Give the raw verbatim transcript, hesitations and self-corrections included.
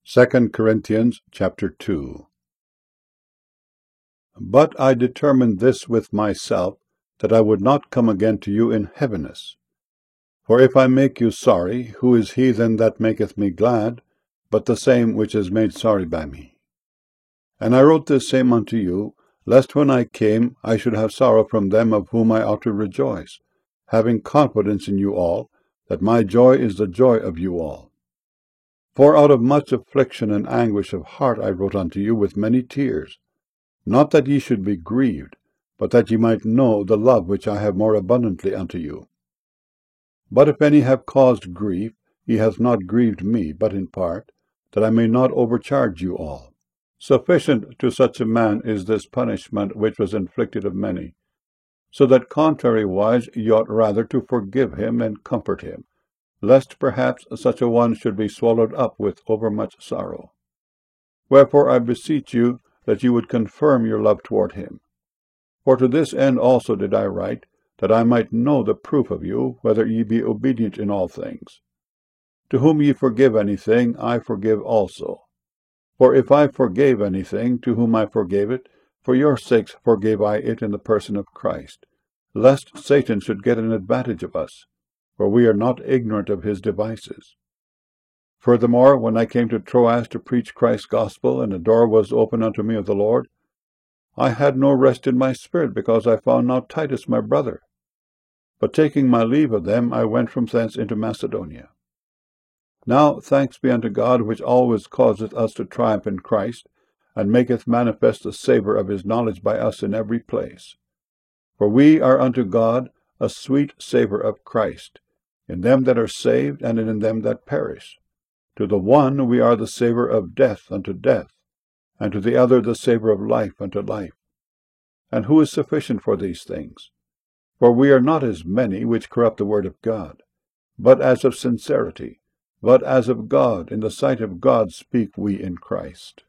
Second Corinthians chapter two. But I determined this with myself, that I would not come again to you in heaviness. For if I make you sorry, who is he then that maketh me glad, but the same which is made sorry by me? And I wrote this same unto you, lest when I came I should have sorrow from them of whom I ought to rejoice, having confidence in you all, that my joy is the joy of you all. For out of much affliction and anguish of heart I wrote unto you with many tears, not that ye should be grieved, but that ye might know the love which I have more abundantly unto you. But if any have caused grief, he hath not grieved me, but in part, that I may not overcharge you all. Sufficient to such a man is this punishment which was inflicted of many, so that contrariwise ye ought rather to forgive him and comfort him, lest perhaps such a one should be swallowed up with overmuch sorrow. Wherefore I beseech you that ye would confirm your love toward him. For to this end also did I write, that I might know the proof of you, whether ye be obedient in all things. To whom ye forgive anything, I forgive also. For if I forgave anything, to whom I forgave it, for your sakes forgave I it in the person of Christ, lest Satan should get an advantage of us, for we are not ignorant of his devices. Furthermore, when I came to Troas to preach Christ's gospel, and a door was opened unto me of the Lord, I had no rest in my spirit, because I found not Titus my brother. But taking my leave of them, I went from thence into Macedonia. Now thanks be unto God, which always causeth us to triumph in Christ, and maketh manifest the savour of his knowledge by us in every place. For we are unto God a sweet savour of Christ, in them that are saved, and in them that perish. To the one we are the savour of death unto death, and to the other the savour of life unto life. And who is sufficient for these things? For we are not as many which corrupt the word of God, but as of sincerity, but as of God, in the sight of God speak we in Christ.